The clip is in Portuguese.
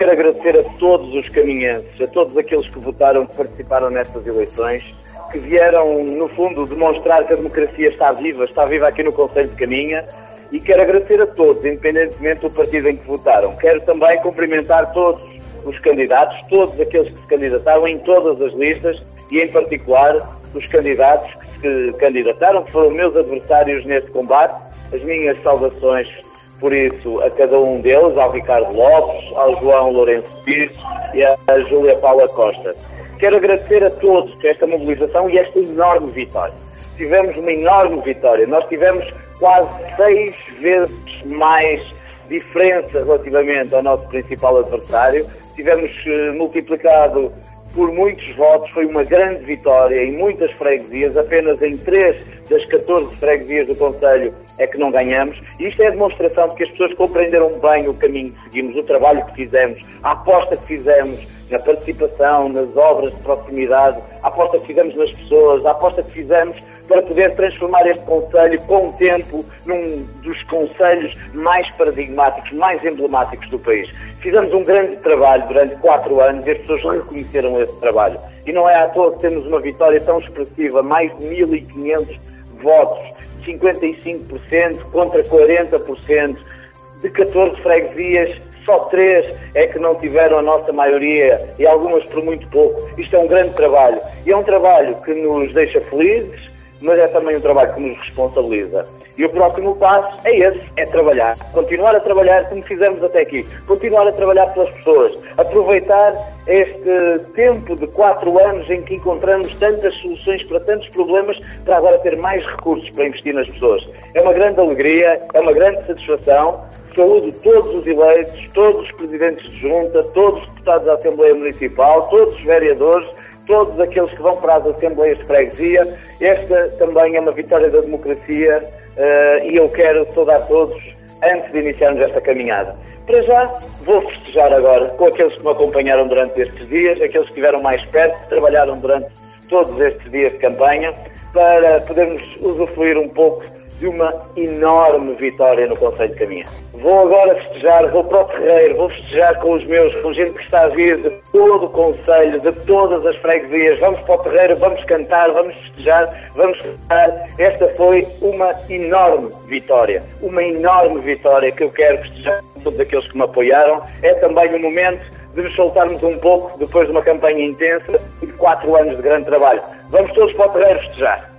quero agradecer a todos os caminhenses, a todos aqueles que votaram, que participaram nestas eleições, que vieram, no fundo, demonstrar que a democracia está viva aqui no Concelho de Caminha, e quero agradecer a todos, independentemente do partido em que votaram. Quero também cumprimentar todos os candidatos, todos aqueles que se candidataram em todas as listas e, em particular, os candidatos que se candidataram, que foram meus adversários neste combate. As minhas saudações, por isso, a cada um deles, ao Ricardo Lopes, ao João Lourenço Pires e à Júlia Paula Costa. Quero agradecer a todos por esta mobilização e esta enorme vitória. Tivemos uma enorme vitória. Nós tivemos quase 6 vezes mais diferença relativamente ao nosso principal adversário. Tivemos multiplicado por muitos votos, foi uma grande vitória em muitas freguesias, apenas em 3 das 14 freguesias do Concelho é que não ganhamos. E isto é a demonstração de que as pessoas compreenderam bem o caminho que seguimos, o trabalho que fizemos, a aposta que fizemos na participação, nas obras de proximidade, a aposta que fizemos nas pessoas, a aposta que fizemos para poder transformar este concelho com o tempo num dos concelhos mais paradigmáticos, mais emblemáticos do país. Fizemos um grande trabalho durante 4 anos e as pessoas reconheceram esse trabalho. E não é à toa que temos uma vitória tão expressiva, mais de 1.500 votos, 55% contra 40%, de 14 freguesias, só 3 é que não tiveram a nossa maioria e algumas por muito pouco. Isto é um grande trabalho e é um trabalho que nos deixa felizes, mas é também um trabalho que nos responsabiliza. E o próximo passo é esse, é trabalhar. Continuar a trabalhar como fizemos até aqui. Continuar a trabalhar pelas pessoas. Aproveitar este tempo de 4 anos em que encontramos tantas soluções para tantos problemas, para agora ter mais recursos para investir nas pessoas. É uma grande alegria, é uma grande satisfação. Saúdo todos os eleitos, todos os presidentes de junta, todos os deputados da Assembleia Municipal, todos os vereadores, todos aqueles que vão para as Assembleias de Freguesia. Esta também é uma vitória da democracia e eu quero saudar todos antes de iniciarmos esta caminhada. Para já, vou festejar agora com aqueles que me acompanharam durante estes dias, aqueles que estiveram mais perto, que trabalharam durante todos estes dias de campanha, para podermos usufruir um pouco de uma enorme vitória no Concelho de Caminha. Vou agora festejar, vou para o terreiro, vou festejar com os meus, com gente que está a vir de todo o Concelho, de todas as freguesias. Vamos para o terreiro, vamos cantar, vamos festejar, vamos cantar. Esta foi uma enorme vitória que eu quero festejar com todos aqueles que me apoiaram. É também o momento de nos soltarmos um pouco depois de uma campanha intensa e de 4 anos de grande trabalho. Vamos todos para o terreiro festejar.